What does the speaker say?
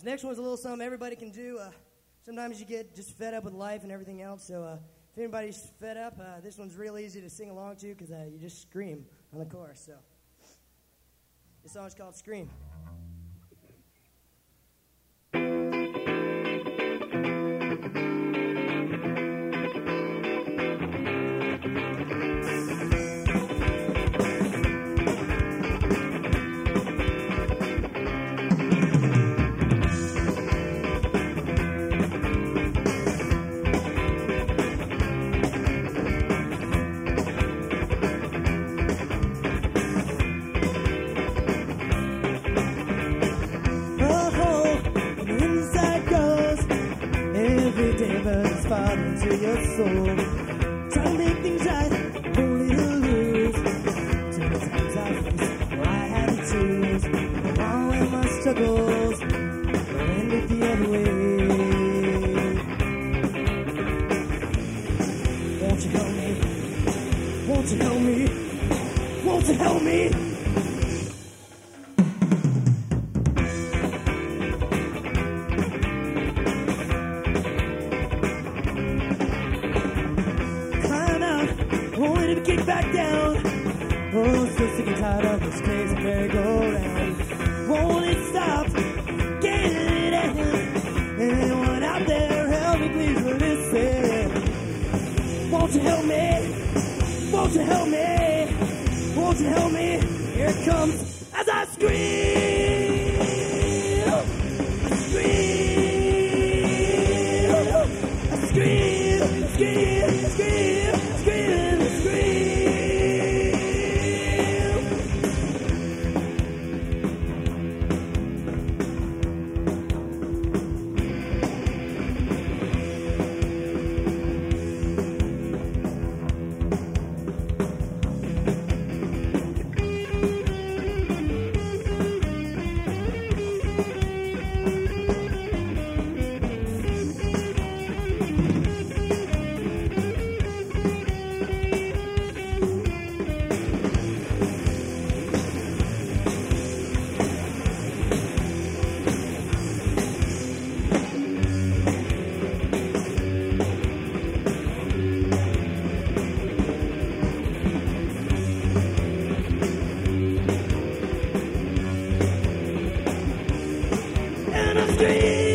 This next one's a little something everybody can do. Sometimes you get just fed up with life and everything else, so if anybody's fed up, this one's real easy to sing along to because you just scream on the chorus. So this song's called Scream. To your soul, try to make things right, only to lose. Too many times I face why I had to choose. All in my struggles, but ended the other way. Won't you help me? Won't you help me? Won't you help me? Kick back down. Oh, so sick and tired of this crazy merry-go-round. Won't it stop? Can't it end? Anyone out there, help me, please listen. Won't you help me? Won't you help me? Won't you help me? Here it comes as I scream. I scream, scream, scream, scream, scream. And I'm screaming.